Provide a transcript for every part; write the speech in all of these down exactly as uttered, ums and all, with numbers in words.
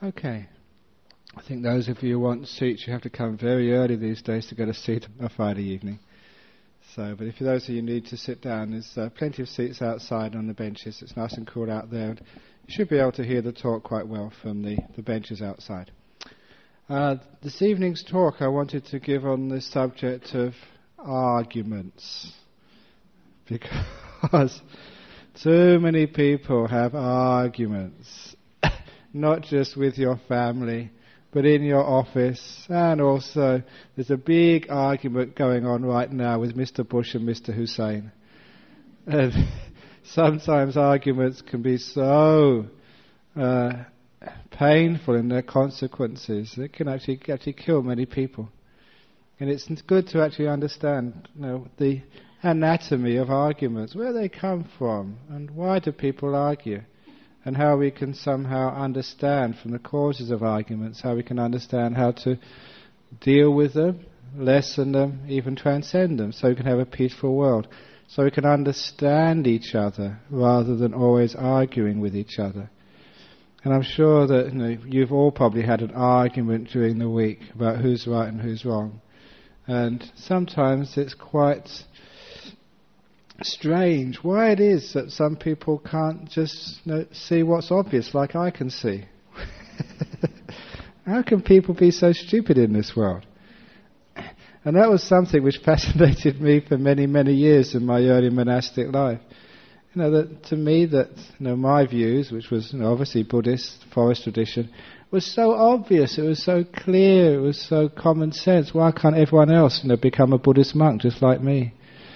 Okay. I think those of you who want seats, you have to come very early these days to get a seat on a Friday evening. So, but if those of you need to sit down, there's uh, plenty of seats outside on the benches. It's nice and cool out there. And you should be able to hear the talk quite well from the, the benches outside. Uh, this evening's talk I wanted to give on the subject of arguments. Because too many people have arguments. Not just with your family, but in your office, and also there's a big argument going on right now with Mister Bush and Mister Hussein. And sometimes arguments can be so uh, painful in their consequences, it can actually actually kill many people. And it's good to actually understand, you know, the anatomy of arguments, where they come from, and why do people argue. And how we can somehow understand from the causes of arguments, how we can understand how to deal with them, lessen them, even transcend them, so we can have a peaceful world. So we can understand each other rather than always arguing with each other. And I'm sure that, you know, you've all probably had an argument during the week about who's right and who's wrong. And sometimes it's quite strange why it is that some people can't just, you know, see what's obvious like I can see. How can people be so stupid in this world? And that was something which fascinated me for many, many years in my early monastic life. You know, that to me that, you know, my views, which was, you know, obviously Buddhist forest tradition, was so obvious, it was so clear, it was so common sense. Why can't everyone else, you know, become a Buddhist monk just like me?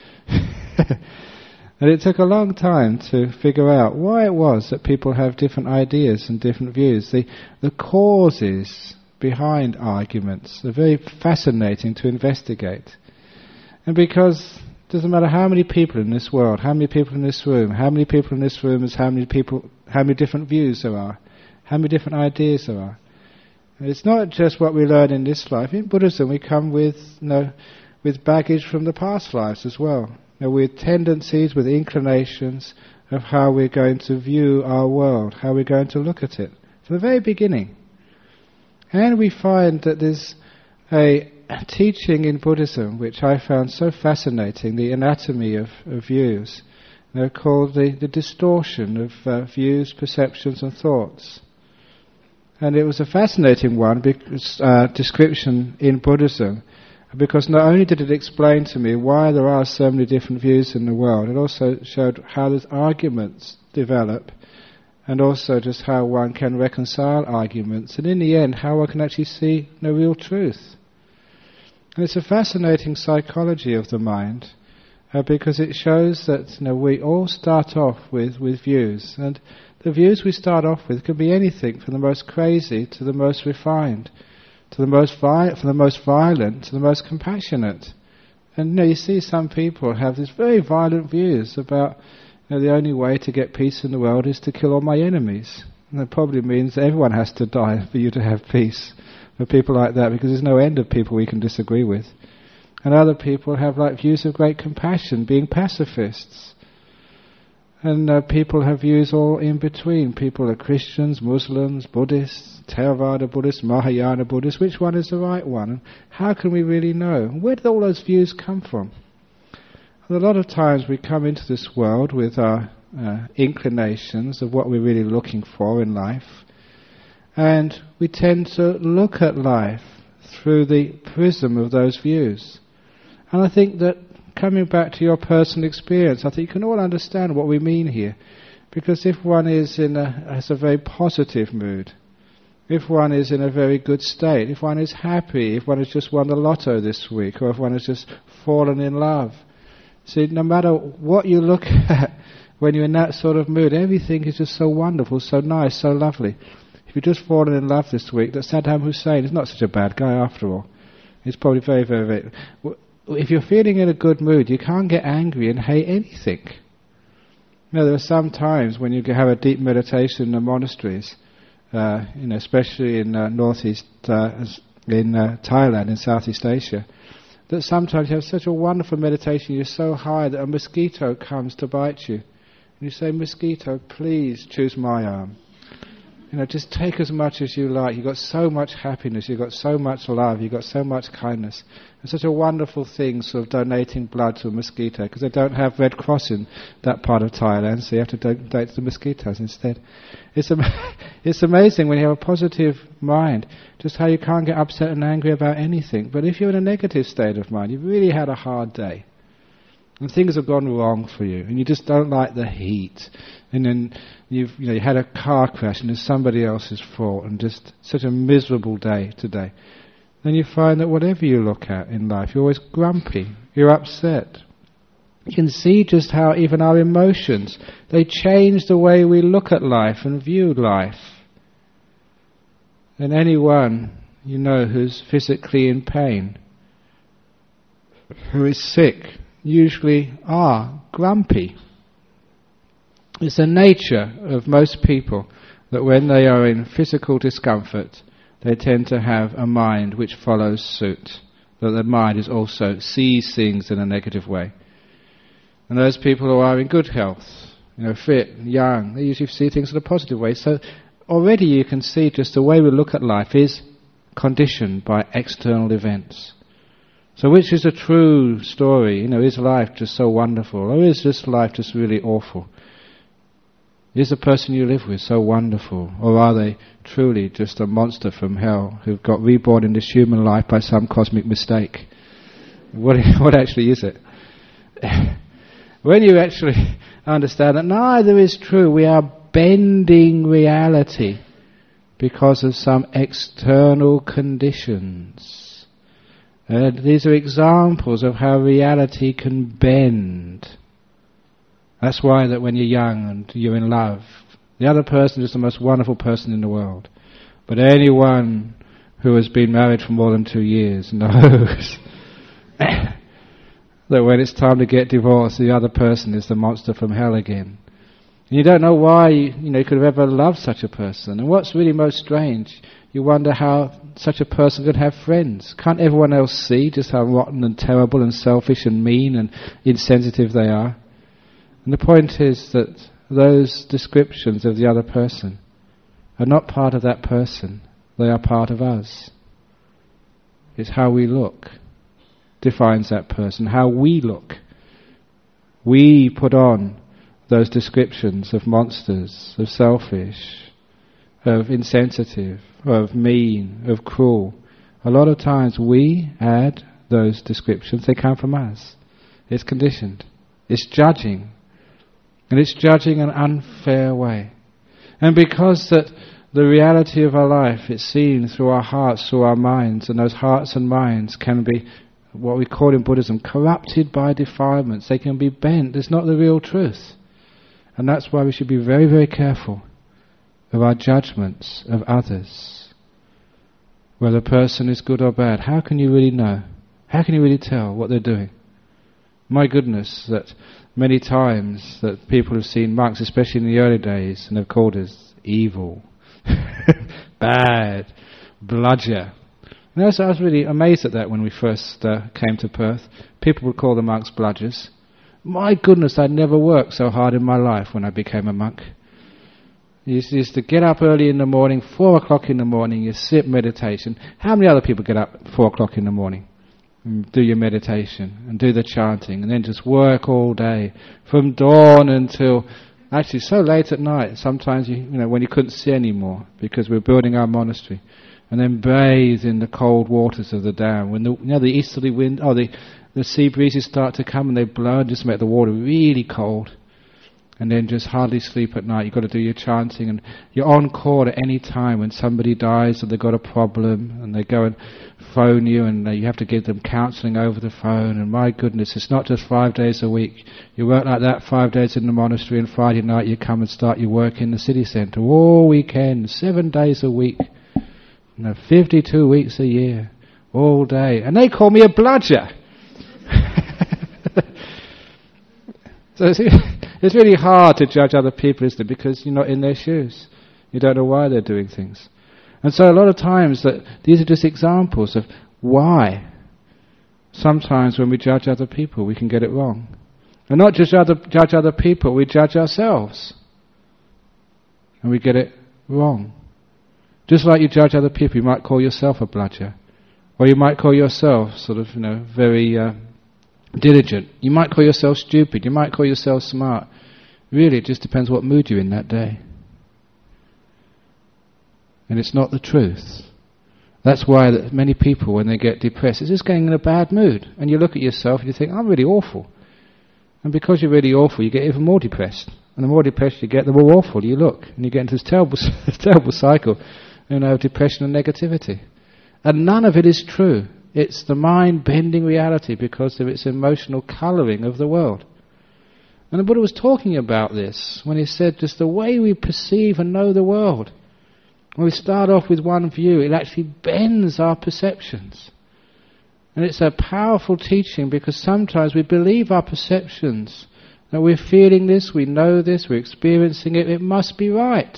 And it took a long time to figure out why it was that people have different ideas and different views. The, the causes behind arguments are very fascinating to investigate. And because it doesn't matter how many people in this world, how many people in this room, how many people in this room is how many people, how many different views there are, how many different ideas there are. And it's not just what we learn in this life. In Buddhism we come with, you know, with baggage from the past lives as well. You know, with tendencies, with inclinations of how we're going to view our world, how we're going to look at it, from the very beginning. And we find that there's a teaching in Buddhism which I found so fascinating, the anatomy of, of views, you know, called the, the distortion of uh, views, perceptions and thoughts. And it was a fascinating one, because, uh, description in Buddhism, because not only did it explain to me why there are so many different views in the world, it also showed how those arguments develop, and also just how one can reconcile arguments, and in the end how one can actually see the real truth. And it's a fascinating psychology of the mind, uh, because it shows that, you know, we all start off with, with views, and the views we start off with can be anything from the most crazy to the most refined, to the most vi- from the most violent to the most compassionate. And, you know, you see some people have these very violent views about, you know, the only way to get peace in the world is to kill all my enemies. And that probably means that everyone has to die for you to have peace, for people like that, because there's no end of people we can disagree with. And other people have like views of great compassion, being pacifists. And uh, people have views all in between. People are Christians, Muslims, Buddhists, Theravada Buddhists, Mahayana Buddhists. Which one is the right one? And how can we really know? Where did all those views come from? And a lot of times we come into this world with our uh, inclinations of what we're really looking for in life. And we tend to look at life through the prism of those views. And I think that, coming back to your personal experience, I think you can all understand what we mean here. Because if one is in a, has a very positive mood, if one is in a very good state, if one is happy, if one has just won the lotto this week, or if one has just fallen in love, see, no matter what you look at, when you're in that sort of mood, everything is just so wonderful, so nice, so lovely. If you've just fallen in love this week, that Saddam Hussein is not such a bad guy after all. He's probably very, very, very... If you're feeling in a good mood, you can't get angry and hate anything. You know, there are some times when you have a deep meditation in the monasteries, uh, you know, especially in uh, northeast, uh, in uh, Thailand, in Southeast Asia, that sometimes you have such a wonderful meditation, you're so high that a mosquito comes to bite you. And you say, mosquito, please choose my arm. you know, just take as much as you like. You've got so much happiness, you've got so much love, you've got so much kindness. It's such a wonderful thing, sort of donating blood to a mosquito, because they don't have Red Cross in that part of Thailand, so you have to donate to the mosquitoes instead. It's am- it's amazing when you have a positive mind, just how you can't get upset and angry about anything. But if you're in a negative state of mind, you've really had a hard day, and things have gone wrong for you, and you just don't like the heat, and then you've you know you had a car crash and it's somebody else's fault, and just such a miserable day today, then you find that whatever you look at in life, you're always grumpy, you're upset. You can see just how even our emotions, they change the way we look at life and view life. And anyone you know who's physically in pain, who is sick, usually are grumpy. It's the nature of most people that when they are in physical discomfort, they tend to have a mind which follows suit, that the mind is also sees things in a negative way. And those people who are in good health, you know, fit, young, they usually see things in a positive way. So already you can see just the way we look at life is conditioned by external events. So which is a true story? You know, is life just so wonderful, or is this life just really awful? Is the person you live with so wonderful, or are they truly just a monster from hell who've got reborn in this human life by some cosmic mistake? What what actually is it? When you actually understand that neither is true, we are bending reality because of some external conditions. And these are examples of how reality can bend. That's why that when you're young and you're in love, the other person is the most wonderful person in the world. But anyone who has been married for more than two years knows that when it's time to get divorced, the other person is the monster from hell again. And you don't know why you, you know, you could have ever loved such a person. And what's really most strange, you wonder how such a person could have friends. Can't everyone else see just how rotten and terrible and selfish and mean and insensitive they are? And the point is that those descriptions of the other person are not part of that person. They are part of us. It's how we look defines that person, how we look. We put on those descriptions of monsters, of selfish, of insensitive, of mean, of cruel. A lot of times we add those descriptions, they come from us. It's conditioned. It's judging. And it's judging an unfair way. And because that the reality of our life, it's seen through our hearts, through our minds, and those hearts and minds can be what we call in Buddhism corrupted by defilements. They can be bent. It's not the real truth. And that's why we should be very, very careful of our judgments of others. Whether a person is good or bad, how can you really know? How can you really tell what they're doing? My goodness, that many times that people have seen monks, especially in the early days, and have called us evil, bad, bludger. And I was, I was really amazed at that when we first uh, came to Perth. People would call the monks bludgers. My goodness, I'd never worked so hard in my life when I became a monk. You used, you used to get up early in the morning, four o'clock in the morning, you sit meditation. How many other people get up at four o'clock in the morning and do your meditation and do the chanting and then just work all day from dawn until actually so late at night, sometimes you, you know when you couldn't see anymore because we're building our monastery, and then bathe in the cold waters of the dam when the you know the easterly wind or the the sea breezes start to come and they blow and just make the water really cold, and then just hardly sleep at night. You've got to do your chanting, and you're on call at any time when somebody dies or they've got a problem, and they go and phone you, and you have to give them counselling over the phone. And my goodness, it's not just five days a week. You work like that five days in the monastery, and Friday night you come and start your work in the city centre all weekend, seven days a week, you know, fifty-two weeks a year, all day. And they call me a bludger. So it's, it's really hard to judge other people, isn't it? Because you're not in their shoes. You don't know why they're doing things. And so a lot of times that these are just examples of why sometimes when we judge other people we can get it wrong. And not just other, judge other people, we judge ourselves. And we get it wrong. Just like you judge other people, you might call yourself a bludger. Or you might call yourself sort of, you know, very uh, diligent. You might call yourself stupid. You might call yourself smart. Really, it just depends what mood you're in that day. And it's not the truth. That's why that many people, when they get depressed, it's just getting in a bad mood. And you look at yourself and you think, I'm really awful. And because you're really awful, you get even more depressed. And the more depressed you get, the more awful you look. And you get into this terrible, terrible cycle, you know, of depression and negativity. And none of it is true. It's the mind bending reality because of its emotional colouring of the world. And the Buddha was talking about this when he said just the way we perceive and know the world. When we start off with one view, it actually bends our perceptions. And it's a powerful teaching because sometimes we believe our perceptions, that we're feeling this, we know this, we're experiencing it, it must be right.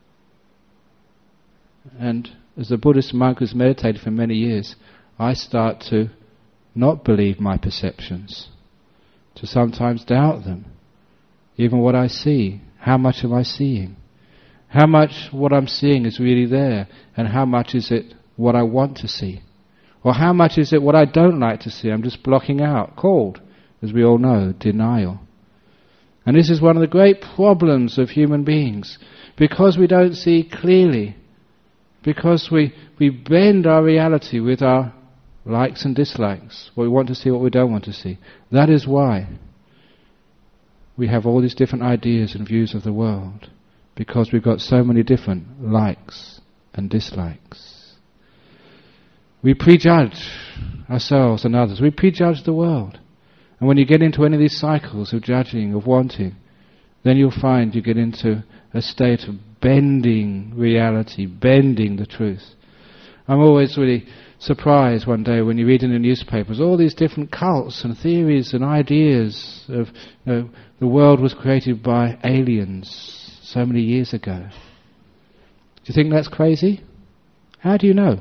And as a Buddhist monk who's meditated for many years, I start to not believe my perceptions, to sometimes doubt them. Even what I see, how much am I seeing? How much what I'm seeing is really there, and how much is it what I want to see? Or how much is it what I don't like to see, I'm just blocking out, called, as we all know, denial. And this is one of the great problems of human beings, because we don't see clearly, because we, we bend our reality with our likes and dislikes, what we want to see, what we don't want to see. That is why we have all these different ideas and views of the world, because we've got so many different likes and dislikes. We prejudge ourselves and others. We prejudge the world. And when you get into any of these cycles of judging, of wanting, then you'll find you get into a state of bending reality, bending the truth. I'm always really surprised one day when you read in the newspapers all these different cults and theories and ideas of, you know, the world was created by aliens so many years ago. Do you think that's crazy? How do you know?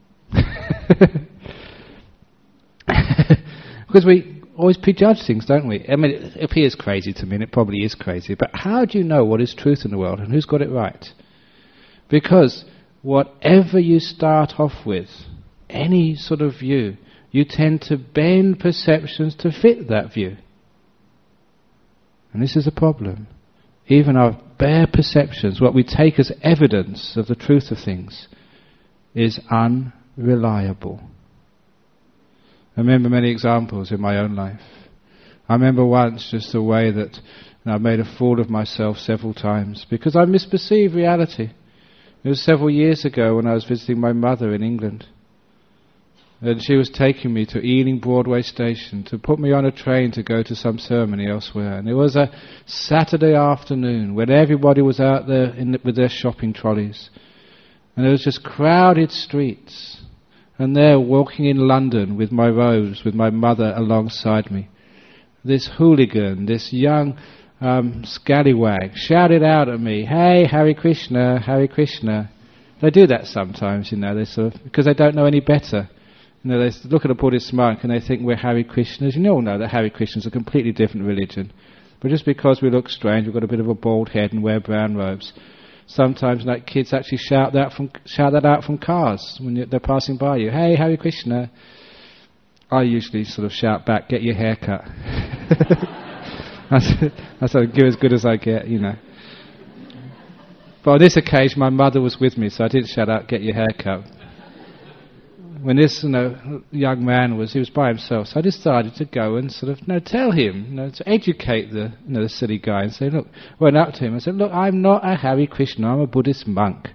Because we always prejudge things, don't we? I mean, it appears crazy to me, and it probably is crazy, but how do you know what is truth in the world and who's got it right? Because whatever you start off with, any sort of view, you tend to bend perceptions to fit that view. And this is a problem. Even our bare perceptions, what we take as evidence of the truth of things, is unreliable. I remember many examples in my own life. I remember once just the way that you know, I made a fool of myself several times because I misperceived reality. It was several years ago when I was visiting my mother in England. And she was taking me to Ealing Broadway Station to put me on a train to go to some ceremony elsewhere. And it was a Saturday afternoon when everybody was out there in the, with their shopping trolleys. And there was just crowded streets. And there, walking in London with my robes, with my mother alongside me, this hooligan, this young um, scallywag, shouted out at me, "Hey, Hare Krishna, Hare Krishna." They do that sometimes, you know, they sort of, because they don't know any better. You know, they look at a Buddhist monk and they think we're Hare Krishnas. You all know that Hare Krishna is a completely different religion. But just because we look strange, we've got a bit of a bald head and wear brown robes, sometimes like kids actually shout that from shout that out from cars when you, they're passing by you. "Hey, Hare Krishna." I usually sort of shout back, "Get your hair cut." That's, that's sort of give as good as I get, you know. But on this occasion, my mother was with me, so I didn't shout out, "Get your hair cut." When this, you know, young man was, he was by himself, so I decided to go and sort of, you know, tell him, you know, to educate the, you know, the silly guy and say, look, went up to him and said, "Look, I'm not a Hare Krishna, I'm a Buddhist monk."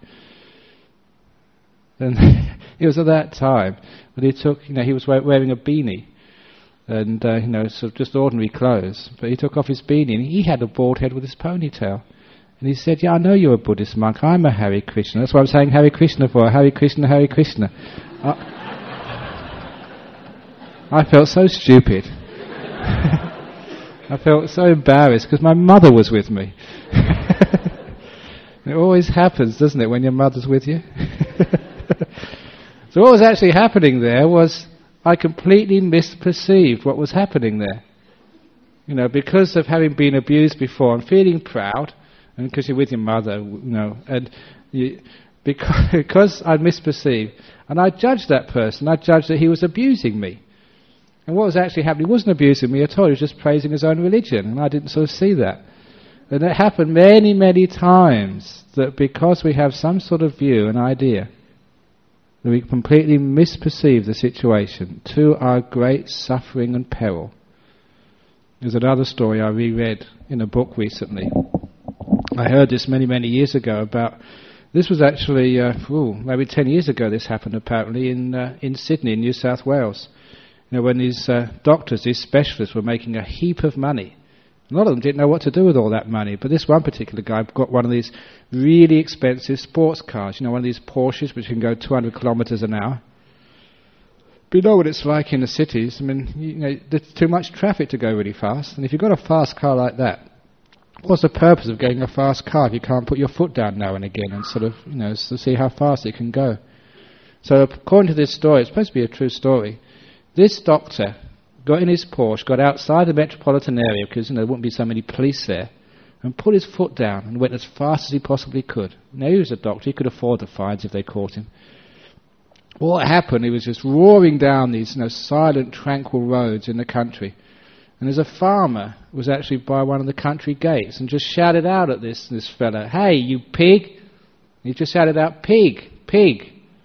And it was at that time when he took, you know, he was wearing a beanie and, uh, you know, sort of just ordinary clothes, but he took off his beanie and he had a bald head with his ponytail. And he said, "Yeah, I know you're a Buddhist monk, I'm a Hare Krishna, that's what I'm saying Hare Krishna for, Hare Krishna, Hare Krishna." I, I felt so stupid. I felt so embarrassed because my mother was with me. It always happens, doesn't it, when your mother's with you? So what was actually happening there was I completely misperceived what was happening there. You know, because of having been abused before and feeling proud, and because you're with your mother, you know, and you, because, because I misperceived, and I judged that person. I judged that he was abusing me. And what was actually happening, he wasn't abusing me at all, he was just praising his own religion, and I didn't sort of see that. And it happened many, many times that because we have some sort of view, an idea, that we completely misperceive the situation to our great suffering and peril. There's another story I reread in a book recently. I heard this many, many years ago about, this was actually, uh, ooh, maybe ten years ago this happened apparently in uh, in Sydney, in New South Wales. You know, when these uh, doctors, these specialists were making a heap of money. A lot of them didn't know what to do with all that money, but this one particular guy got one of these really expensive sports cars, you know, one of these Porsches which can go two hundred kilometres an hour. But you know what it's like in the cities. I mean, you know, there's too much traffic to go really fast, and if you've got a fast car like that, what's the purpose of getting a fast car if you can't put your foot down now and again and sort of, you know, to see how fast it can go? So according to this story, it's supposed to be a true story, this doctor got in his Porsche, got outside the metropolitan area because, you know, there wouldn't be so many police there, and put his foot down and went as fast as he possibly could. Now, he was a doctor, he could afford the fines if they caught him. What happened, he was just roaring down these, you know, silent, tranquil roads in the country. And there's a farmer who was actually by one of the country gates and just shouted out at this, this fella, "Hey, you pig!" He just shouted out, "Pig, pig!"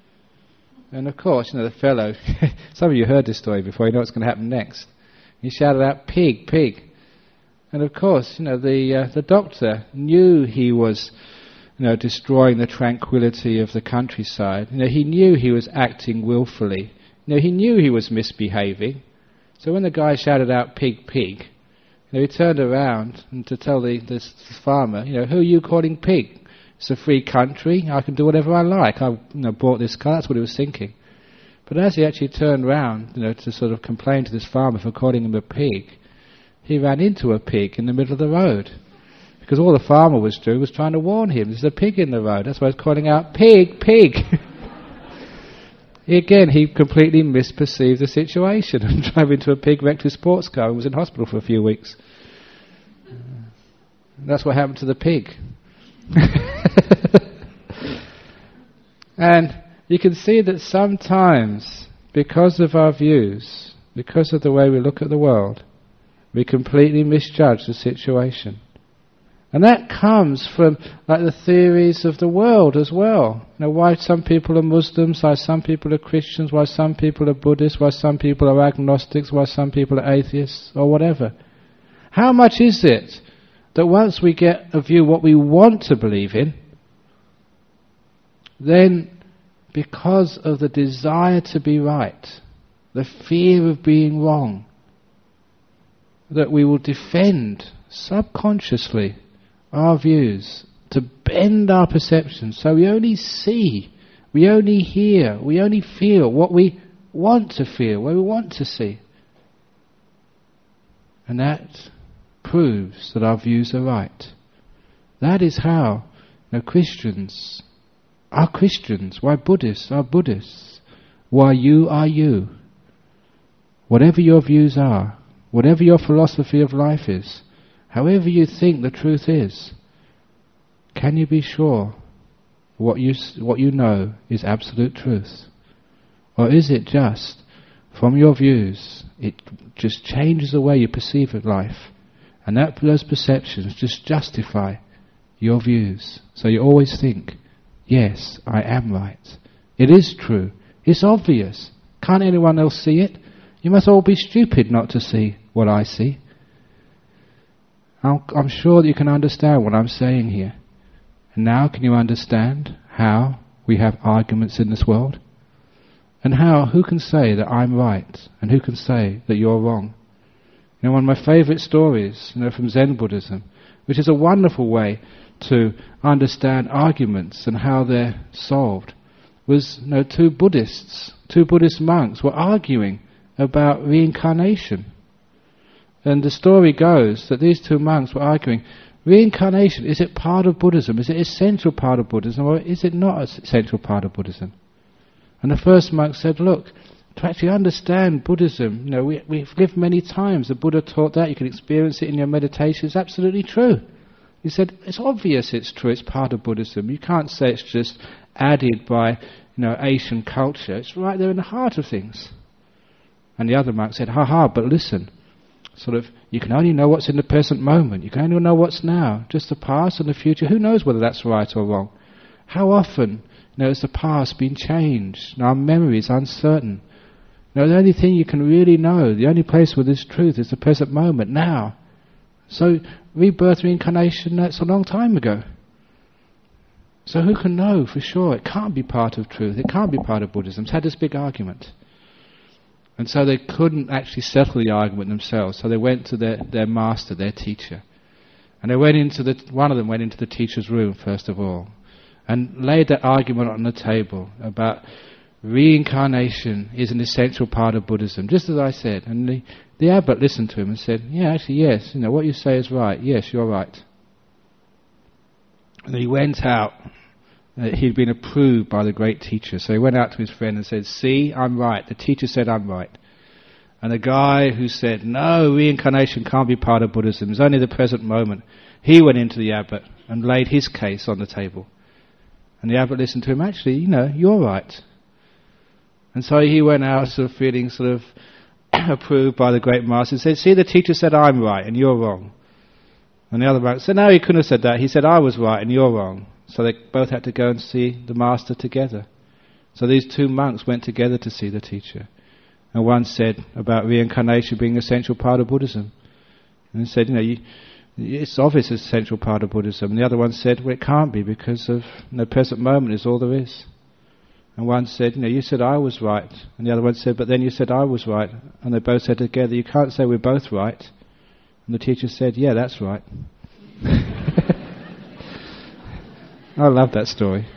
And of course, you know, the fellow, some of you heard this story before, you know what's going to happen next. He shouted out, "Pig, pig." And of course, you know, the uh, the doctor knew he was, you know, destroying the tranquility of the countryside. You know, he knew he was acting willfully. You know, he knew he was misbehaving. So when the guy shouted out, "Pig, pig," you know, he turned around and to tell the this farmer, you know, "Who are you calling pig? It's a free country. I can do whatever I like. I, you know, bought this car." That's what he was thinking. But as he actually turned round, you know, to sort of complain to this farmer for calling him a pig, he ran into a pig in the middle of the road. Because all the farmer was doing was trying to warn him, there's a pig in the road. That's why he's calling out, "Pig, pig." Again, he completely misperceived the situation and drove into a pig, wrecked his sports car and was in hospital for a few weeks. That's what happened to the pig. And you can see that sometimes, because of our views, because of the way we look at the world, we completely misjudge the situation. And that comes from like the theories of the world as well. You know, why some people are Muslims, why some people are Christians, why some people are Buddhists, why some people are agnostics, why some people are atheists, or whatever. How much is it that once we get a view what we want to believe in, then because of the desire to be right, the fear of being wrong, that we will defend subconsciously our views, to bend our perceptions so we only see, we only hear, we only feel what we want to feel, what we want to see. And that proves that our views are right. That is how, you know, Christians are Christians, why Buddhists are Buddhists, why you are you. Whatever your views are, whatever your philosophy of life is, however you think the truth is, can you be sure what you what you know is absolute truth? Or is it just, from your views, it just changes the way you perceive of life, and that those perceptions just justify your views? So you always think, yes, I am right. It is true. It's obvious. Can't anyone else see it? You must all be stupid not to see what I see. I'm, I'm sure that you can understand what I'm saying here. And now can you understand how we have arguments in this world? And how, who can say that I'm right and who can say that you're wrong? You know, one of my favourite stories, you know, from Zen Buddhism, which is a wonderful way to understand arguments and how they're solved, was, you know, two Buddhists, two Buddhist monks were arguing about reincarnation. And the story goes that these two monks were arguing, reincarnation, is it part of Buddhism? Is it an essential part of Buddhism, or is it not an essential part of Buddhism? And the first monk said, look, to actually understand Buddhism, you know, we, we've lived many times. The Buddha taught that. You can experience it in your meditation. It's absolutely true. He said, it's obvious it's true, it's part of Buddhism. You can't say it's just added by, you know, Asian culture. It's right there in the heart of things. And the other monk said, ha ha, but listen, sort of, you can only know what's in the present moment. You can only know what's now. Just the past and the future. Who knows whether that's right or wrong? How often, you know, has the past been changed? And our memory is uncertain. You know, the only thing you can really know, the only place where there's truth is the present moment, now. So, rebirth, reincarnation, that's a long time ago. So who can know for sure? It can't be part of truth. It can't be part of Buddhism. It's had this big argument. And so they couldn't actually settle the argument themselves. So they went to their, their master, their teacher. And they went into the, one of them went into the teacher's room first of all, and laid that argument on the table about reincarnation is an essential part of Buddhism, just as I said. And the, the abbot listened to him and said, yeah, actually, yes, you know, what you say is right. Yes, you're right. And he went out. Uh, he'd been approved by the great teacher. So he went out to his friend and said, see, I'm right. The teacher said I'm right. And the guy who said, no, reincarnation can't be part of Buddhism, it's only the present moment, he went into the abbot and laid his case on the table. And the abbot listened to him, actually, you know, you're right. And so he went out sort of feeling sort of approved by the great master and said, see, the teacher said I'm right and you're wrong. And the other monk said, no, he couldn't have said that. He said I was right and you're wrong. So they both had to go and see the master together. So these two monks went together to see the teacher. And one said about reincarnation being an essential part of Buddhism. And he said, you know, you, it's obvious it's an essential part of Buddhism. And the other one said, well, it can't be because of you know, the present moment is all there is. And one said, you know, you said I was right. And the other one said, but then you said I was right. And they both said together, you can't say we're both right. And the teacher said, yeah, that's right. I love that story.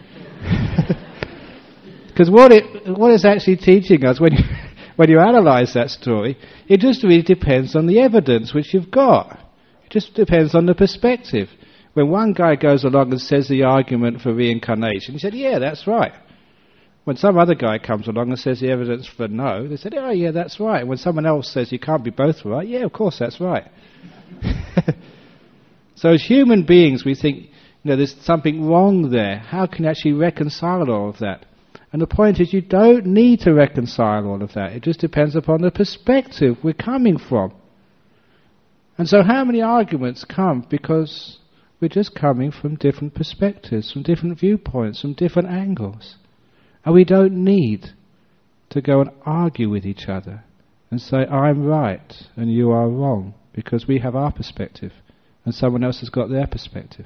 Because what it what it's actually teaching us, when you, when you analyse that story, it just really depends on the evidence which you've got. It just depends on the perspective. When one guy goes along and says the argument for reincarnation, he said, yeah, that's right. When some other guy comes along and says the evidence for no, they said, oh yeah, that's right. When someone else says you can't be both right, yeah, of course, that's right. So as human beings, we think, you know, there's something wrong there. How can you actually reconcile all of that? And the point is, you don't need to reconcile all of that. It just depends upon the perspective we're coming from. And so how many arguments come because we're just coming from different perspectives, from different viewpoints, from different angles. And we don't need to go and argue with each other and say, I'm right and you are wrong, because we have our perspective and someone else has got their perspective.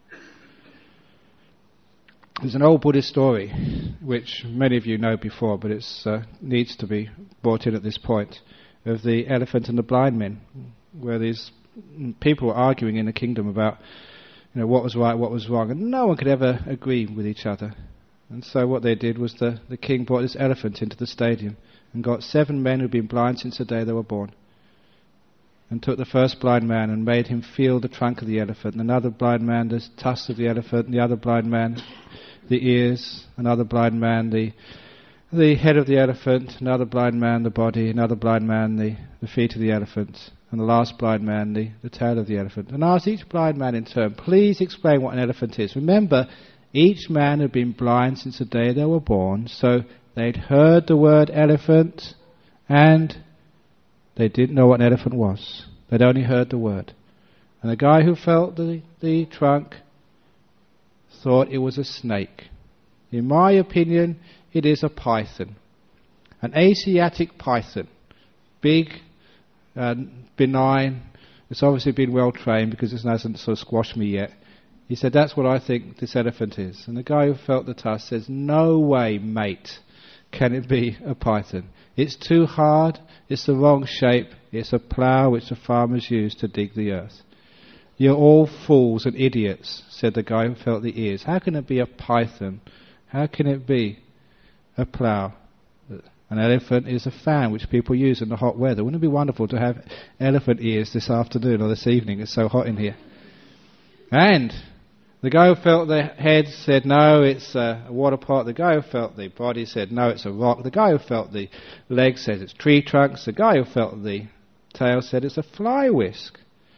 There's an old Buddhist story, which many of you know before, but it uh, needs to be brought in at this point, of the elephant and the blind men, where these people were arguing in the kingdom about, you know, what was right, what was wrong, and no one could ever agree with each other. And so what they did was the, the king brought this elephant into the stadium and got seven men who'd been blind since the day they were born, and took the first blind man and made him feel the trunk of the elephant, and another blind man the tusks of the elephant, and the other blind man the ears, another blind man the the head of the elephant, another blind man the body, another blind man the, the feet of the elephant, and the last blind man the, the tail of the elephant. And asked each blind man in turn, please explain what an elephant is. Remember, each man had been blind since the day they were born, so they'd heard the word elephant and they didn't know what an elephant was. They'd only heard the word. And the guy who felt the, the trunk thought it was a snake. In my opinion, it is a python. An Asiatic python. Big, uh, benign. It's obviously been well trained because it hasn't sort of squashed me yet. He said, that's what I think this elephant is. And the guy who felt the tusk says, no way, mate, can it be a python. It's too hard, it's the wrong shape, it's a plough which the farmers use to dig the earth. You're all fools and idiots, said the guy who felt the ears. How can it be a python? How can it be a plough? An elephant is a fan which people use in the hot weather. Wouldn't it be wonderful to have elephant ears this afternoon or this evening? It's so hot in here. And the guy who felt the head said, no, it's a water pot. The guy who felt the body said, no, it's a rock. The guy who felt the legs said it's tree trunks. The guy who felt the tail said it's a fly whisk.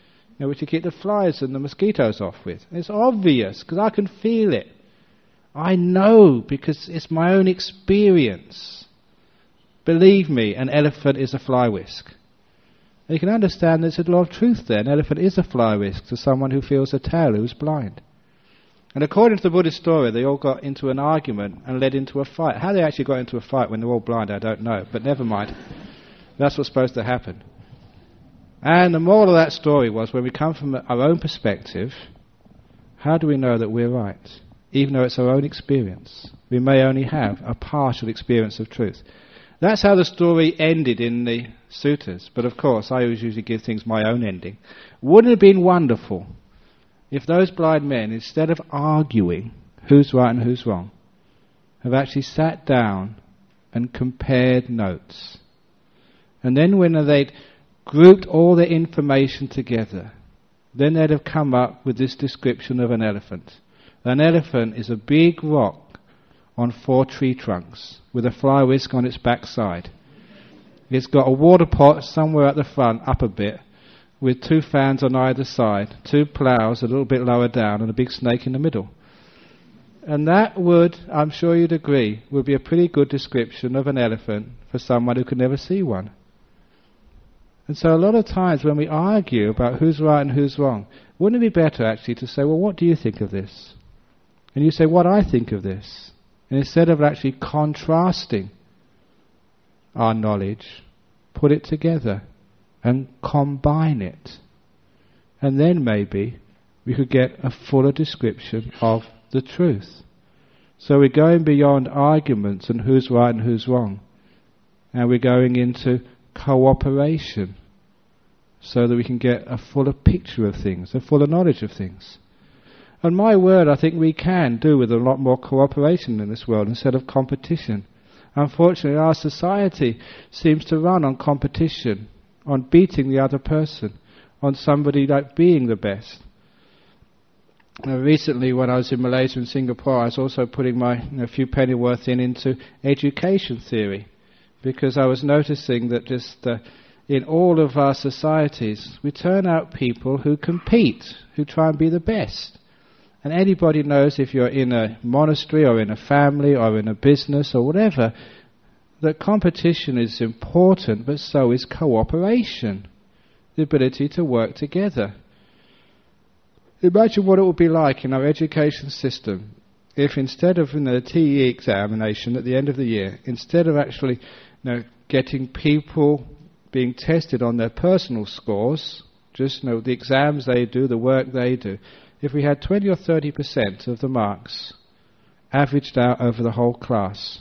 know, which you keep the flies and the mosquitoes off with. It's obvious, because I can feel it. I know, because it's my own experience. Believe me, an elephant is a fly whisk. And you can understand there's a lot of truth there. An elephant is a fly whisk to someone who feels a tail, who's blind. And according to the Buddhist story, they all got into an argument and led into a fight. How they actually got into a fight when they're all blind, I don't know. But never mind. That's what's supposed to happen. And the moral of that story was, when we come from our own perspective, how do we know that we're right? Even though it's our own experience. We may only have a partial experience of truth. That's how the story ended in the suttas. But of course, I always usually give things my own ending. Wouldn't it have been wonderful if those blind men, instead of arguing who's right and who's wrong, have actually sat down and compared notes? And then when they'd grouped all their information together, then they'd have come up with this description of an elephant. An elephant is a big rock on four tree trunks with a fly whisk on its backside. It's got a water pot somewhere at the front, up a bit, with two fans on either side, two ploughs a little bit lower down, and a big snake in the middle. And that would, I'm sure you'd agree, would be a pretty good description of an elephant for someone who could never see one. And so a lot of times when we argue about who's right and who's wrong, wouldn't it be better actually to say, well, what do you think of this? And you say, what I think of this. And instead of actually contrasting our knowledge, put it together and combine it. And then maybe we could get a fuller description of the truth. So we're going beyond arguments and who's right and who's wrong. And we're going into cooperation so that we can get a fuller picture of things, a fuller knowledge of things. And my word, I think we can do with a lot more cooperation in this world instead of competition. Unfortunately, our society seems to run on competition, on beating the other person, on somebody like being the best. Now, recently, when I was in Malaysia and Singapore, I was also putting my you know, few pennyworth in into education theory, because I was noticing that just uh, in all of our societies, we turn out people who compete, who try and be the best. And anybody knows, if you're in a monastery or in a family or in a business or whatever, that competition is important, but so is cooperation, the ability to work together. Imagine what it would be like in our education system if instead of you know, the T E examination at the end of the year, instead of actually you know, getting people being tested on their personal scores, just you know, the exams they do, the work they do, if we had twenty or thirty percent of the marks averaged out over the whole class,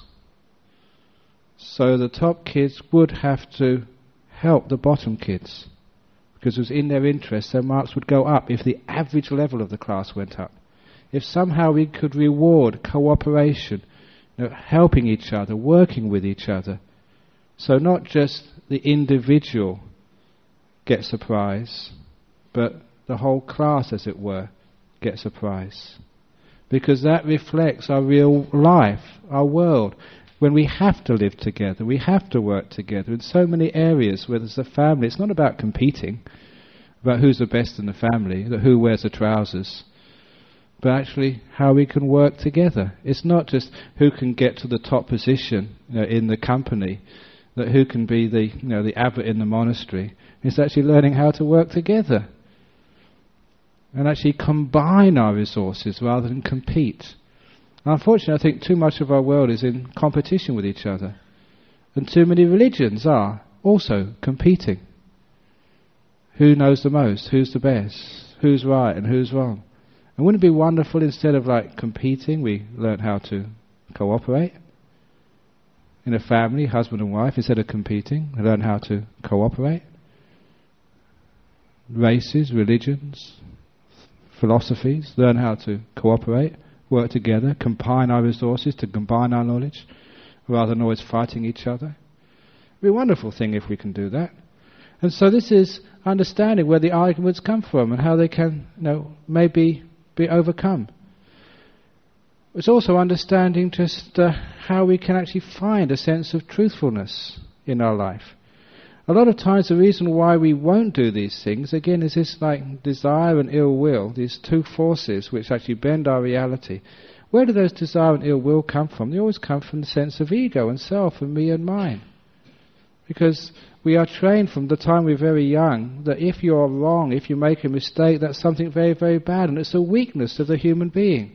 so the top kids would have to help the bottom kids, because it was in their interest their marks would go up if the average level of the class went up. If somehow we could reward cooperation, you know, helping each other, working with each other, so not just the individual gets a prize, but the whole class, as it were, gets a prize. Because that reflects our real life, our world. When we have to live together, we have to work together in so many areas where there's a family. It's not about competing, about who's the best in the family, that who wears the trousers, but actually how we can work together. It's not just who can get to the top position you know, in the company, that who can be the you know the abbot in the monastery. It's actually learning how to work together and actually combine our resources rather than compete. Unfortunately, I think too much of our world is in competition with each other, and too many religions are also competing. Who knows the most? Who's the best? Who's right and who's wrong? And wouldn't it be wonderful, instead of like competing, we learn how to cooperate? In a family, husband and wife, instead of competing, they learn how to cooperate. Races, religions, philosophies, learn how to cooperate, work together, combine our resources to combine our knowledge, rather than always fighting each other. It would be a wonderful thing if we can do that. And so this is understanding where the arguments come from and how they can, you know, maybe be overcome. It's also understanding just uh, how we can actually find a sense of truthfulness in our life. A lot of times the reason why we won't do these things, again, is this like desire and ill will, these two forces which actually bend our reality. Where do those desire and ill will come from? They always come from the sense of ego and self and me and mine. Because we are trained from the time we're very young that if you're wrong, if you make a mistake, that's something very, very bad, and it's a weakness of the human being.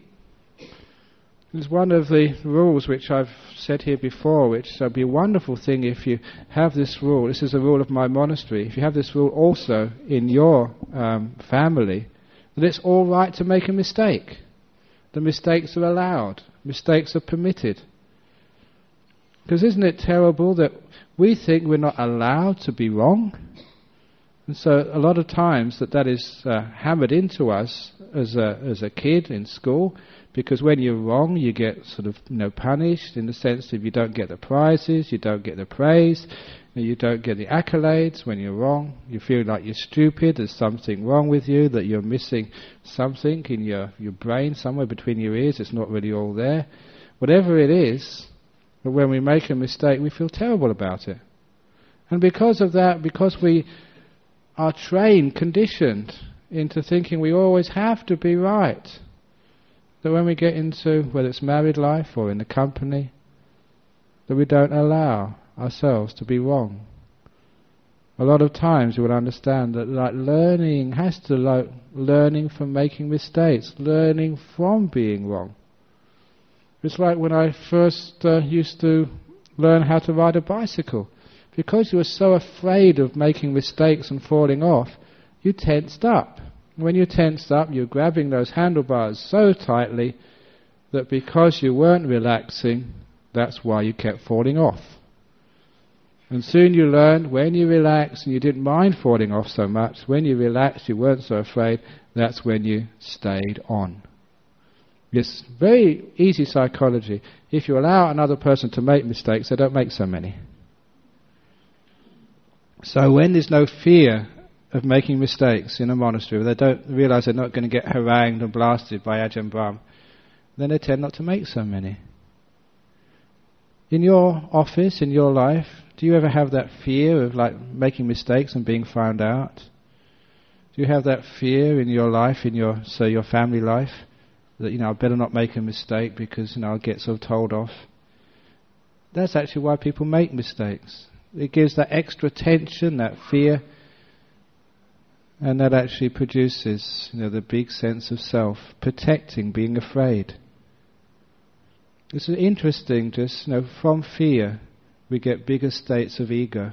It's one of the rules which I've said here before, which would be a wonderful thing if you have this rule. This is a rule of my monastery. If you have this rule also in your um, family, that it's all right to make a mistake. The mistakes are allowed. Mistakes are permitted. Because isn't it terrible that we think we're not allowed to be wrong? And so a lot of times that that is uh, hammered into us as a as a kid in school, because when you're wrong you get sort of you know punished in the sense that you don't get the prizes, you don't get the praise, you don't get the accolades when you're wrong. You feel like you're stupid, there's something wrong with you, that you're missing something in your, your brain, somewhere between your ears, it's not really all there. Whatever it is, but when we make a mistake we feel terrible about it. And because of that, because we are trained, conditioned into thinking we always have to be right, that when we get into, whether it's married life or in the company, that we don't allow ourselves to be wrong. A lot of times you will understand that like learning has to like learning from making mistakes, learning from being wrong. It's like when I first uh, used to learn how to ride a bicycle. Because you were so afraid of making mistakes and falling off, you tensed up. When you tensed up, you're grabbing those handlebars so tightly that because you weren't relaxing, that's why you kept falling off. And soon you learned when you relaxed and you didn't mind falling off so much, when you relaxed, you weren't so afraid, that's when you stayed on. It's very easy psychology. If you allow another person to make mistakes, they don't make so many. So when there's no fear of making mistakes in a monastery, where they don't realize they're not going to get harangued and blasted by Ajahn Brahm, then they tend not to make so many. In your office, in your life, do you ever have that fear of like making mistakes and being found out? Do you have that fear in your life, in your so your family life, that you know I better not make a mistake because you know I'll get sort of told off? That's actually why people make mistakes. It gives that extra tension, that fear, and that actually produces, you know, the big sense of self, protecting, being afraid. It's interesting, just, you know, from fear we get bigger states of ego.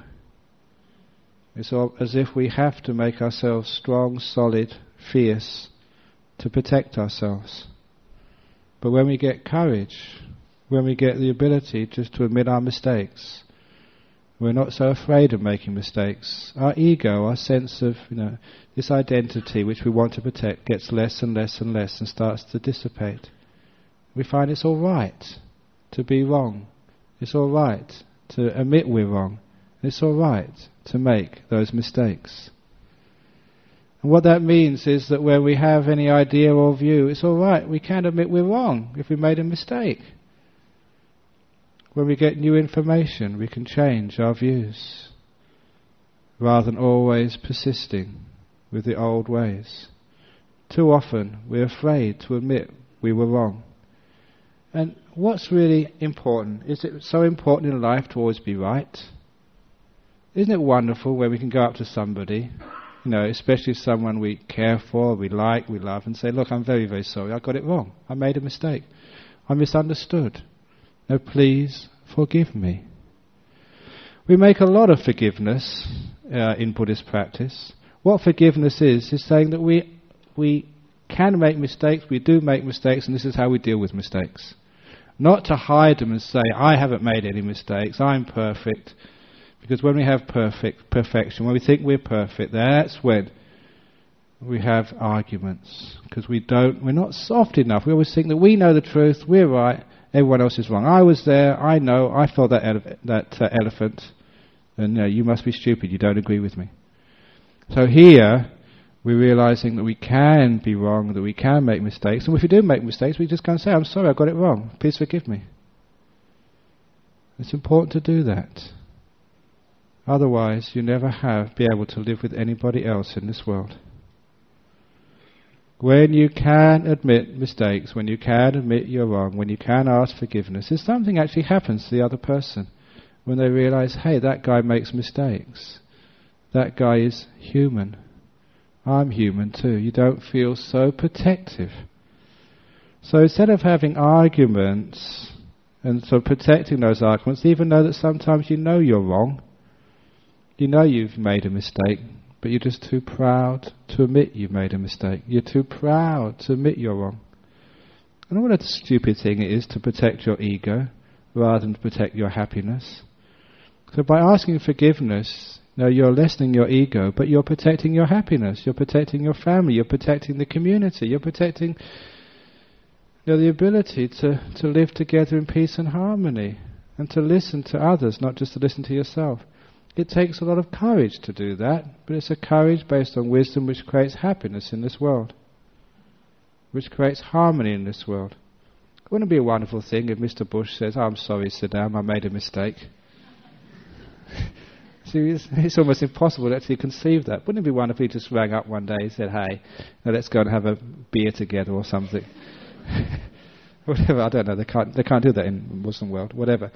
It's all as if we have to make ourselves strong, solid, fierce to protect ourselves. But when we get courage, when we get the ability just to admit our mistakes, we're not so afraid of making mistakes. Our ego, our sense of, you know, this identity which we want to protect gets less and less and less and starts to dissipate. We find it's all right to be wrong. It's all right to admit we're wrong. It's all right to make those mistakes. And what that means is that when we have any idea or view, it's all right. We can admit we're wrong if we made a mistake. When we get new information, we can change our views rather than always persisting with the old ways. Too often we're afraid to admit we were wrong. And what's really important? Is it so important in life to always be right? Isn't it wonderful when we can go up to somebody, you know, especially someone we care for, we like, we love, and say, look, I'm very, very sorry, I got it wrong. I made a mistake. I misunderstood. No, please forgive me. We make a lot of forgiveness uh, in Buddhist practice. What forgiveness is, is saying that we we can make mistakes, we do make mistakes, and this is how we deal with mistakes. Not to hide them and say, I haven't made any mistakes, I'm perfect. Because when we have perfect perfection, when we think we're perfect, that's when we have arguments. Because we don't, we're not soft enough. We always think that we know the truth, we're right, everyone else is wrong. I was there, I know, I felt that ele- that uh, elephant, and uh, you must be stupid, you don't agree with me. So here, we're realizing that we can be wrong, that we can make mistakes, and if we do make mistakes, we just go and say, I'm sorry, I got it wrong, please forgive me. It's important to do that. Otherwise, you never have be able to live with anybody else in this world. When you can admit mistakes, when you can admit you're wrong, when you can ask forgiveness, if something actually happens to the other person, when they realize, hey, that guy makes mistakes, that guy is human, I'm human too, you don't feel so protective. So instead of having arguments and so protecting those arguments, even though that sometimes you know you're wrong, you know you've made a mistake, but you're just too proud to admit you've made a mistake. You're too proud to admit you're wrong. And what a stupid thing it is to protect your ego rather than to protect your happiness. So by asking forgiveness, you know, you're lessening your ego, but you're protecting your happiness, you're protecting your family, you're protecting the community, you're protecting, you know, the ability to, to live together in peace and harmony, and to listen to others, not just to listen to yourself. It takes a lot of courage to do that, but it's a courage based on wisdom which creates happiness in this world, which creates harmony in this world. Wouldn't it be a wonderful thing if Mister Bush says, oh, I'm sorry, Saddam, I made a mistake? See, it's, it's almost impossible to actually conceive that. Wouldn't it be wonderful if he just rang up one day and said, hey, now let's go and have a beer together or something? Whatever, I don't know, they can't, they can't do that in the Muslim world, whatever.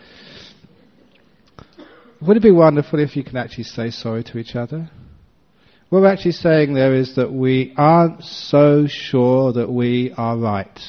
Would it be wonderful if you can actually say sorry to each other? What we're actually saying there is that we aren't so sure that we are right.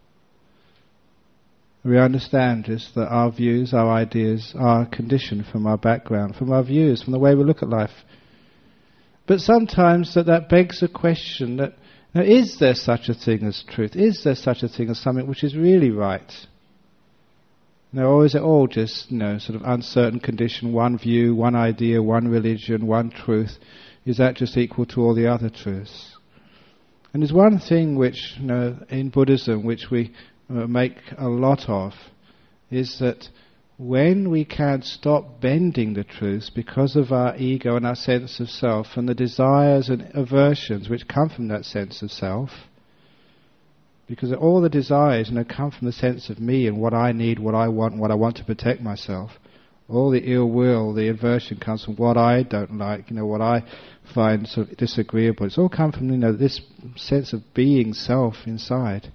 We understand just that our views, our ideas are conditioned from our background, from our views, from the way we look at life. But sometimes that, that begs the question that, now, is there such a thing as truth? Is there such a thing as something which is really right? Now, or is it all just, you know, sort of uncertain condition, one view, one idea, one religion, one truth? Is that just equal to all the other truths? And there's one thing which, you know, in Buddhism, which we uh, make a lot of, is that when we can stop bending the truths because of our ego and our sense of self and the desires and aversions which come from that sense of self, because all the desires, you know, come from the sense of me and what I need, what I want, what I want to protect myself. All the ill will, the aversion comes from what I don't like, you know, what I find sort of disagreeable. It's all come from, you know, this sense of being self inside.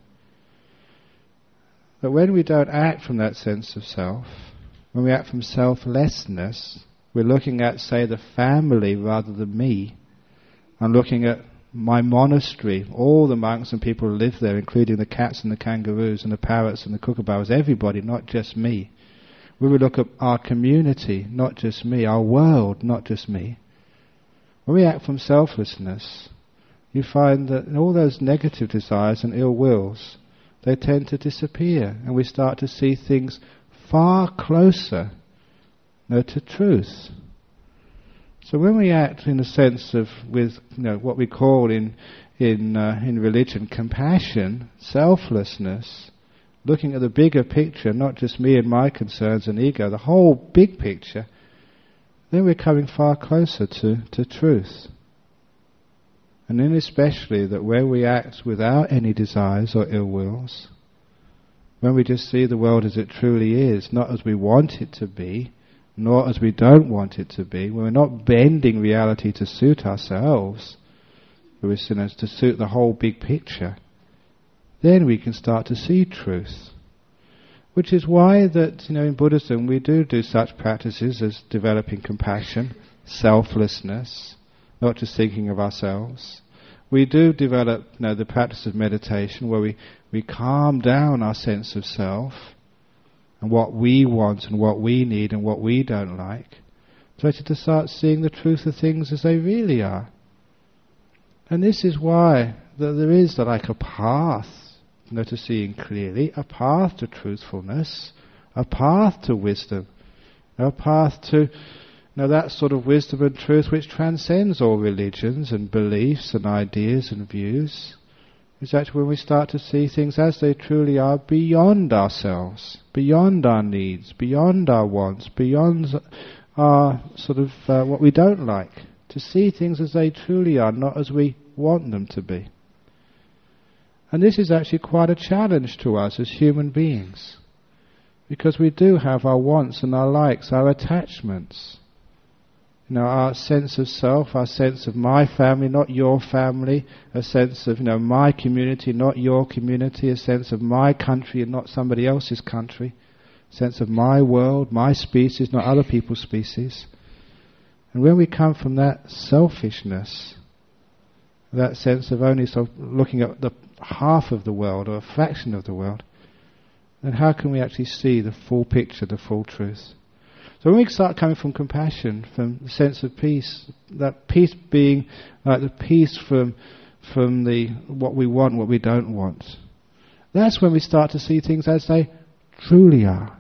But when we don't act from that sense of self, when we act from selflessness, we're looking at, say, the family rather than me. I'm looking at my monastery, all the monks and people who live there, including the cats and the kangaroos and the parrots and the kookaburras, everybody, not just me. We would look at our community, not just me, our world, not just me. When we act from selflessness, you find that all those negative desires and ill wills, they tend to disappear, and we start to see things far closer, you know, to truth. So when we act in a sense of, with, you know, what we call in in uh, in religion compassion, selflessness, looking at the bigger picture, not just me and my concerns and ego, the whole big picture, then we're coming far closer to, to truth. And then especially that where we act without any desires or ill wills, when we just see the world as it truly is, not as we want it to be, nor as we don't want it to be, when we're not bending reality to suit ourselves, but we're sinners to suit the whole big picture, then we can start to see truth. Which is why that, you know, in Buddhism we do do such practices as developing compassion, selflessness, not just thinking of ourselves. We do develop, you know, the practice of meditation where we, we calm down our sense of self and what we want and what we need and what we don't like, so to start seeing the truth of things as they really are. And this is why that there is like a path, you know, to seeing clearly, a path to truthfulness, a path to wisdom, a path to, you know, that sort of wisdom and truth which transcends all religions and beliefs and ideas and views. It's actually when we start to see things as they truly are, beyond ourselves, beyond our needs, beyond our wants, beyond our sort of uh, what we don't like. To see things as they truly are, not as we want them to be. And this is actually quite a challenge to us as human beings, because we do have our wants and our likes, our attachments. You know, our sense of self, our sense of my family, not your family, a sense of, you know, my community, not your community, a sense of my country and not somebody else's country, a sense of my world, my species, not other people's species. And when we come from that selfishness, that sense of only sort of looking at the half of the world or a fraction of the world, then how can we actually see the full picture, the full truth? So when we start coming from compassion, from the sense of peace, that peace being like the peace from from the what we want, what we don't want, that's when we start to see things as they truly are.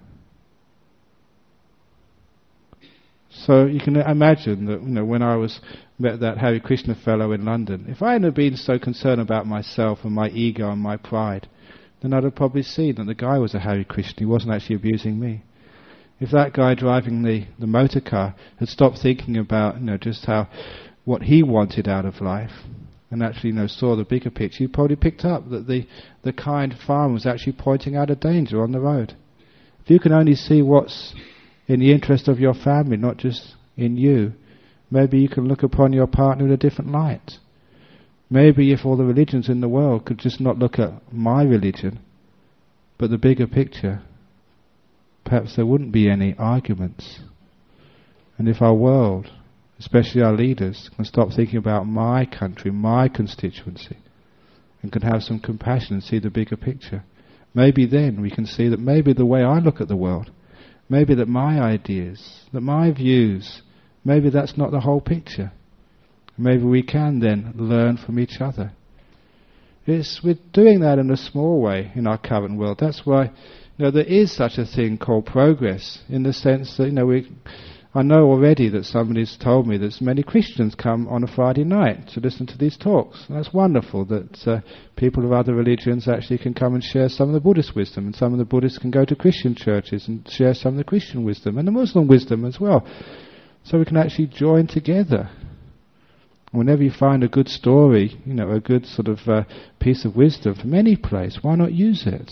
So you can imagine that, you know, when I was met that Hare Krishna fellow in London, if I hadn't been so concerned about myself and my ego and my pride, then I'd have probably seen that the guy was a Hare Krishna. He wasn't actually abusing me. If that guy driving the, the motor car had stopped thinking about, you know, just how what he wanted out of life, and actually, you know, saw the bigger picture, he probably picked up that the the kind farmer was actually pointing out a danger on the road. If you can only see what's in the interest of your family, not just in you, maybe you can look upon your partner in a different light. Maybe if all the religions in the world could just not look at my religion, but the bigger picture, perhaps there wouldn't be any arguments. And if our world, especially our leaders, can stop thinking about my country, my constituency, and can have some compassion and see the bigger picture, maybe then we can see that maybe the way I look at the world, maybe that my ideas, that my views, maybe that's not the whole picture. Maybe we can then learn from each other. It's, we're doing that in a small way in our current world. That's why, you know, there is such a thing called progress, in the sense that, you know, we, I know already that somebody's told me that many Christians come on a Friday night to listen to these talks. And that's wonderful that uh, people of other religions actually can come and share some of the Buddhist wisdom, and some of the Buddhists can go to Christian churches and share some of the Christian wisdom, and the Muslim wisdom as well. So we can actually join together. Whenever you find a good story, you know, a good sort of uh, piece of wisdom from any place, why not use it?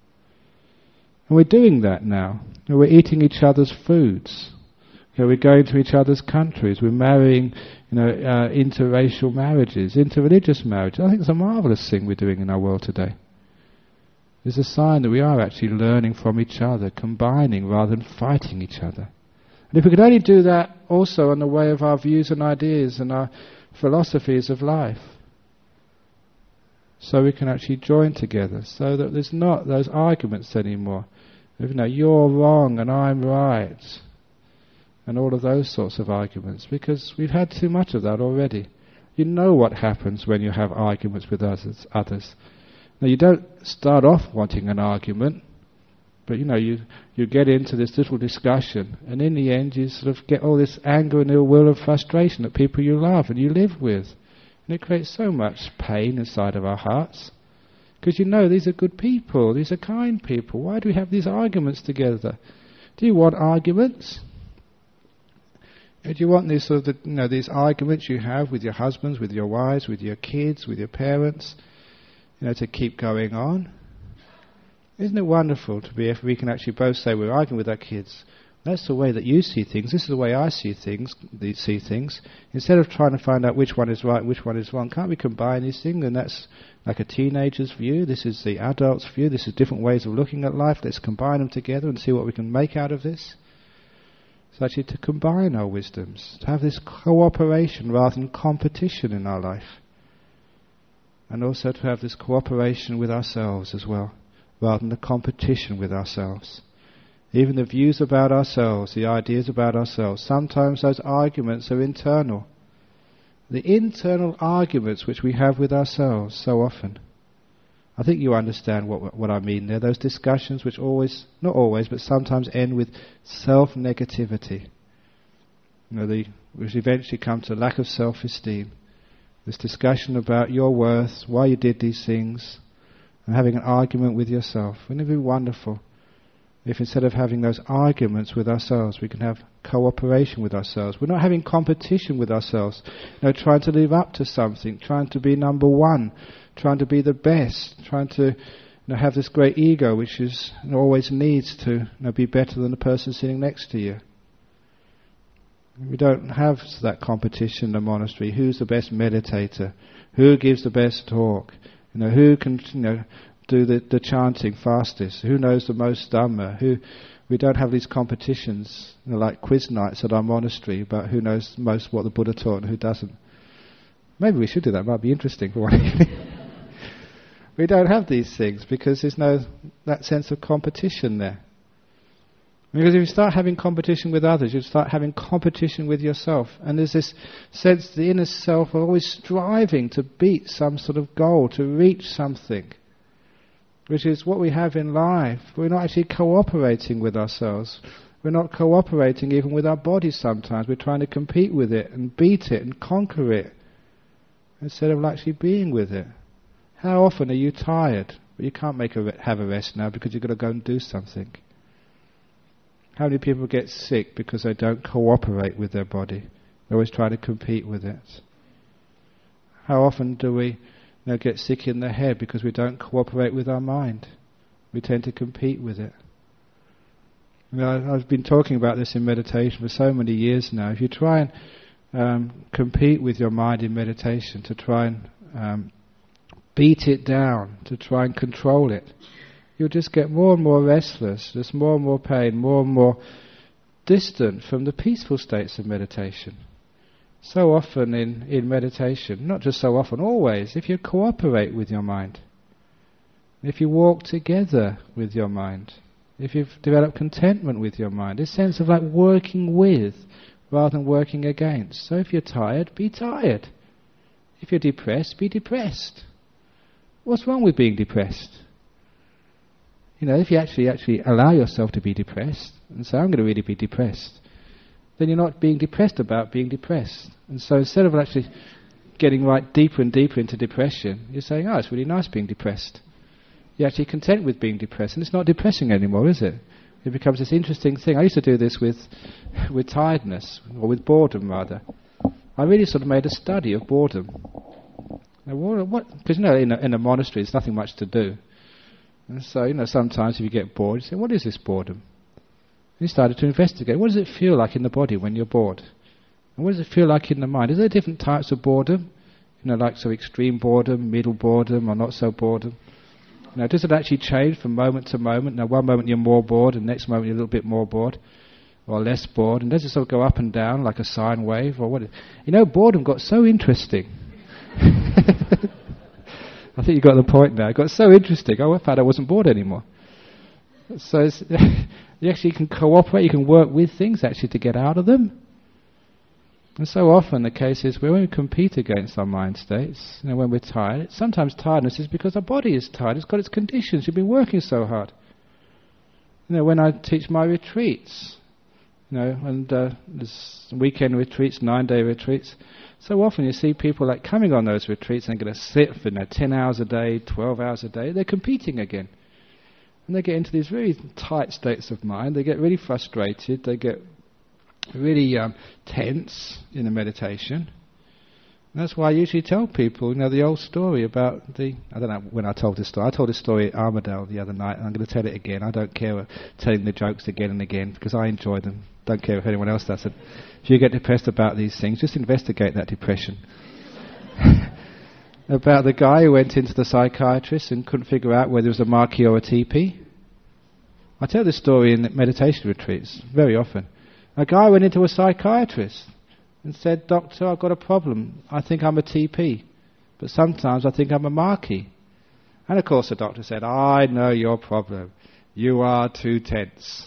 And we're doing that now. You know, we're eating each other's foods. You know, we're going to each other's countries. We're marrying, you know, uh, interracial marriages, interreligious marriages. I think it's a marvellous thing we're doing in our world today. It's a sign that we are actually learning from each other, combining rather than fighting each other. And if we could only do that also on the way of our views and ideas and our philosophies of life, so we can actually join together, so that there's not those arguments anymore. You know, you're wrong and I'm right, and all of those sorts of arguments, because we've had too much of that already. You know what happens when you have arguments with others. others. Now, you don't start off wanting an argument, but you know, you, you get into this little discussion, and in the end you sort of get all this anger and ill will and frustration at people you love and you live with. And it creates so much pain inside of our hearts. Because you know, these are good people, these are kind people. Why do we have these arguments together? Do you want arguments? Do you want these sort of, you know, these arguments you have with your husbands, with your wives, with your kids, with your parents, you know, to keep going on? Isn't it wonderful to be, if we can actually both say we're arguing with our kids, that's the way that you see things, this is the way I see things, these see things, instead of trying to find out which one is right, which one is wrong, can't we combine these things? And that's like a teenager's view, this is the adult's view, this is different ways of looking at life, let's combine them together and see what we can make out of this. So actually to combine our wisdoms, to have this cooperation rather than competition in our life. And also to have this cooperation with ourselves as well, rather than the competition with ourselves. Even the views about ourselves, the ideas about ourselves, sometimes those arguments are internal. The internal arguments which we have with ourselves so often. I think you understand what what I mean there. Those discussions which always, not always, but sometimes end with self-negativity. You know, the, which eventually come to lack of self-esteem. This discussion about your worth, why you did these things, and having an argument with yourself. Wouldn't it be wonderful if instead of having those arguments with ourselves, we can have cooperation with ourselves? We're not having competition with ourselves, you know, trying to live up to something, trying to be number one, trying to be the best, trying to, you know, have this great ego which is, you know, always needs to, you know, be better than the person sitting next to you. We don't have that competition in the monastery. Who's the best meditator? Who gives the best talk? You know, who can, you know, do the, the chanting fastest? Who knows the most Dhamma? Who? We don't have these competitions, you know, like quiz nights at our monastery about who knows most what the Buddha taught and who doesn't. Maybe we should do that. It might be interesting for one evening. We don't have these things because there's no that sense of competition there. Because if you start having competition with others, you start having competition with yourself. And there's this sense the inner self are always striving to beat some sort of goal, to reach something, which is what we have in life. We're not actually cooperating with ourselves. We're not cooperating even with our bodies sometimes. We're trying to compete with it and beat it and conquer it instead of actually being with it. How often are you tired? But you can't make a re- have a rest now because you've got to go and do something. How many people get sick because they don't cooperate with their body? They're always trying to compete with it. How often do we you know, get sick in the head because we don't cooperate with our mind? We tend to compete with it. You know, I've been talking about this in meditation for so many years now. If you try and um, compete with your mind in meditation, to try and um, beat it down, to try and control it, you'll just get more and more restless, there's more and more pain, more and more distant from the peaceful states of meditation. So often in, in meditation, not just so often, always, if you cooperate with your mind, if you walk together with your mind, if you've developed contentment with your mind, a sense of like working with rather than working against. So if you're tired, be tired. If you're depressed, be depressed. What's wrong with being depressed? You know, if you actually actually allow yourself to be depressed and say, I'm going to really be depressed, then you're not being depressed about being depressed. And so instead of actually getting right deeper and deeper into depression, you're saying, oh, it's really nice being depressed. You're actually content with being depressed, and it's not depressing anymore, is it? It becomes this interesting thing. I used to do this with with tiredness, or with boredom rather. I really sort of made a study of boredom. Because, you know, in a, in a monastery, there's nothing much to do. And so, you know, sometimes if you get bored, you say, what is this boredom? And you started to investigate. What does it feel like in the body when you're bored? And what does it feel like in the mind? Is there different types of boredom? You know, like so extreme boredom, middle boredom, or not so boredom? You know, does it actually change from moment to moment? Now, one moment you're more bored, and the next moment you're a little bit more bored, or less bored. And does it sort of go up and down like a sine wave? Or what? You know, boredom got so interesting. I think you got the point now. It got so interesting. Oh, I found I wasn't bored anymore. So it's you actually can cooperate, you can work with things actually to get out of them. And so often the case is when we compete against our mind states, you know, when we're tired, sometimes tiredness is because our body is tired. It's got its conditions. You've been working so hard. You know, when I teach my retreats, you know, and uh, there's weekend retreats, nine-day retreats, so often you see people like coming on those retreats and they're going to sit for you know, ten hours a day, twelve hours a day. They're competing again. And they get into these really tight states of mind. They get really frustrated. They get really um, tense in the meditation. And that's why I usually tell people, you know, the old story about the... I don't know when I told this story. I told this story at Armadale the other night, and I'm going to tell it again. I don't care telling the jokes again and again, because I enjoy them. Don't care if anyone else does it. If you get depressed about these things, just investigate that depression. About the guy who went into the psychiatrist and couldn't figure out whether it was a marquee or a teepee. I tell this story in meditation retreats very often. A guy went into a psychiatrist and said, Doctor, I've got a problem. I think I'm a T P, but sometimes I think I'm a marquee. And of course the doctor said, I know your problem. You are too tense.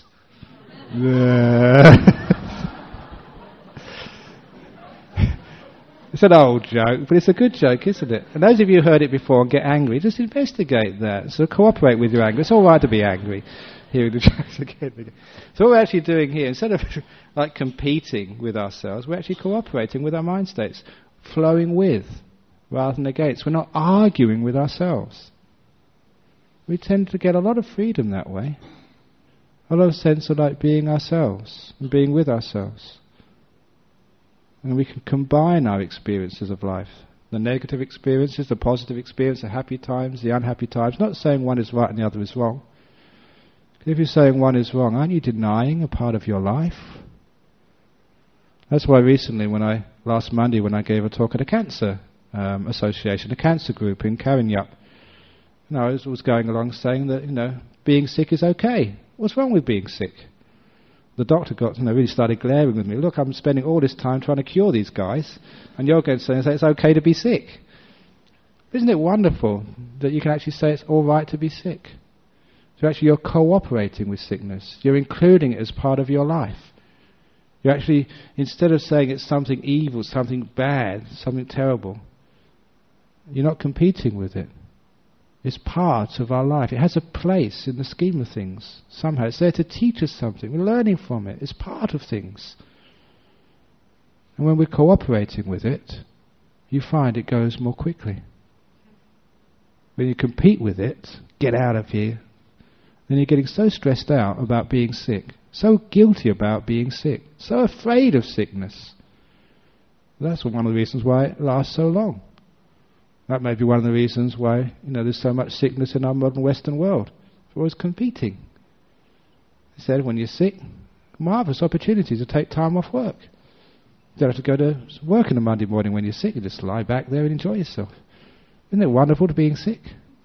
It's an old joke, but it's a good joke, isn't it? And those of you who heard it before and get angry, just investigate that. So cooperate with your anger. It's all right to be angry. Hearing the jokes again. So what we're actually doing here, instead of like competing with ourselves, we're actually cooperating with our mind states, flowing with rather than against. We're not arguing with ourselves. We tend to get a lot of freedom that way. A lot of sense of like being ourselves and being with ourselves. And we can combine our experiences of life. The negative experiences, the positive experience, the happy times, the unhappy times. Not saying one is right and the other is wrong. If you're saying one is wrong, aren't you denying a part of your life? That's why recently, when I last Monday, when I gave a talk at a cancer um, association, a cancer group in Karinyup, you know, I was, was going along saying that, you know, being sick is okay. What's wrong with being sick? The doctor got, you know, really started glaring with me. Look, I'm spending all this time trying to cure these guys, and you're going to say it's okay to be sick. Isn't it wonderful that you can actually say it's all right to be sick? So actually you're cooperating with sickness. You're including it as part of your life. You actually, instead of saying it's something evil, something bad, something terrible, you're not competing with it. It's part of our life. It has a place in the scheme of things. Somehow it's there to teach us something. We're learning from it. It's part of things. And when we're cooperating with it, you find it goes more quickly. When you compete with it, get out of here, then you're getting so stressed out about being sick, so guilty about being sick, so afraid of sickness. That's one of the reasons why it lasts so long. That may be one of the reasons why, you know, there's so much sickness in our modern Western world. We're always competing. He said, when you're sick, marvellous opportunity to take time off work. You don't have to go to work on a Monday morning when you're sick. You just lie back there and enjoy yourself. Isn't it wonderful to being sick?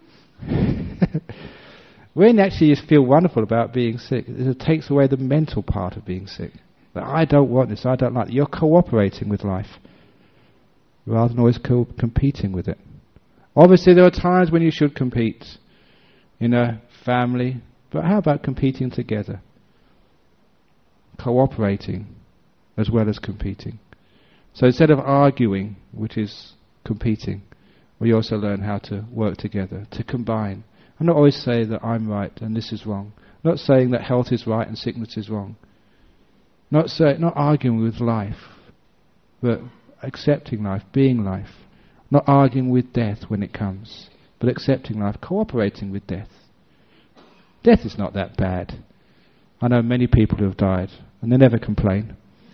When actually you feel wonderful about being sick, it takes away the mental part of being sick. That I don't want this, I don't like it. You're cooperating with life, rather than always co- competing with it. Obviously there are times when you should compete, in a family, but how about competing together? Cooperating as well as competing. So instead of arguing, which is competing, we also learn how to work together, to combine. I'm not always saying that I'm right and this is wrong. I'm not saying that health is right and sickness is wrong. Not say, not arguing with life, but accepting life, being life. Not arguing with death when it comes, but accepting life, cooperating with death. Death is not that bad. I know many people who have died, and they never complain.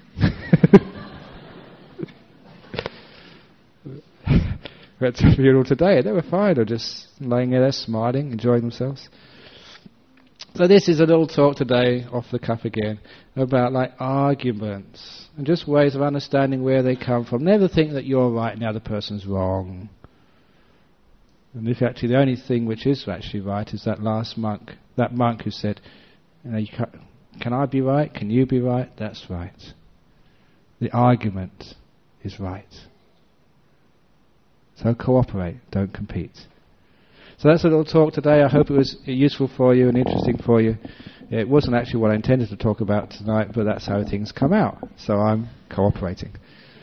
We went to a funeral today, they were fine, they were just laying there smiling, enjoying themselves. So this is a little talk today, off the cuff again, about like arguments, and just ways of understanding where they come from. Never think that you're right and the other person's wrong. And if actually the only thing which is actually right is that last monk, that monk who said, you know, you can, can I be right? Can you be right? That's right. The argument is right. So cooperate, don't compete. So that's a little talk today. I hope it was useful for you and interesting for you. It wasn't actually what I intended to talk about tonight, but that's how things come out. So I'm cooperating.